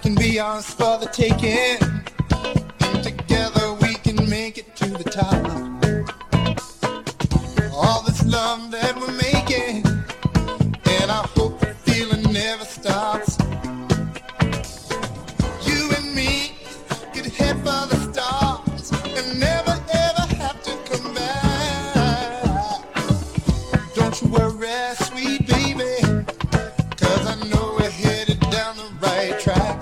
can be ours for the taking. And together we can make it to the top. All this love that we're making, and I hope the feeling never stops. You and me could head for the stars and never ever have to come back. Don't you worry, sweet baby, 'cause I know we're headed down the right track.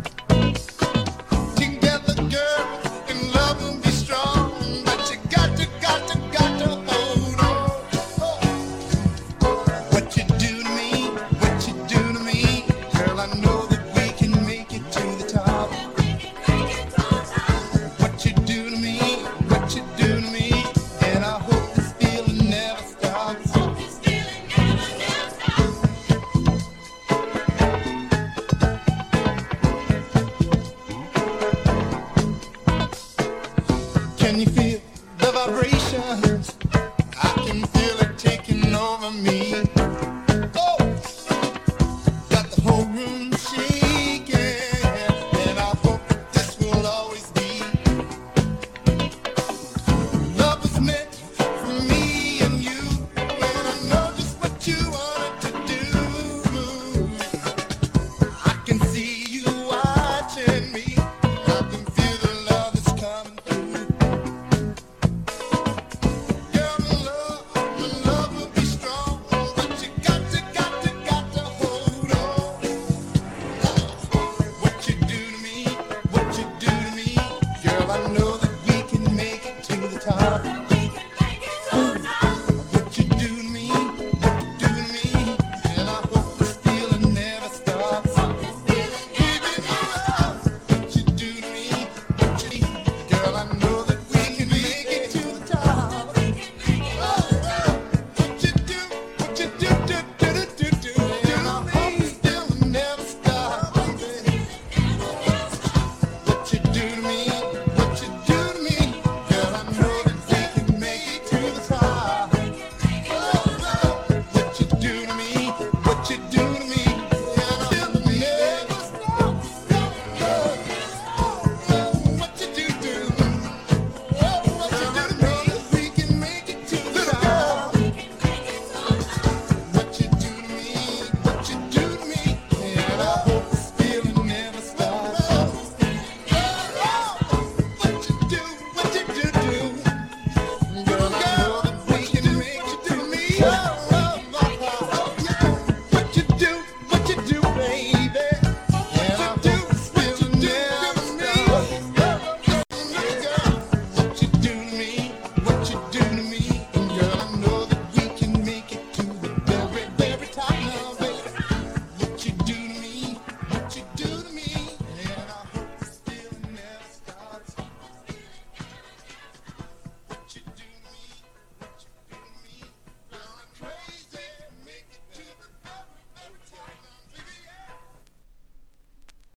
Together, girl, and love will be strong, but you got to hold on. What you do to me, girl, I know that we can make it to the top. What you do to me, and I hope this feeling never stops. Can you feel the vibrations? I can feel it taking over me. Oh, got the whole room shaking.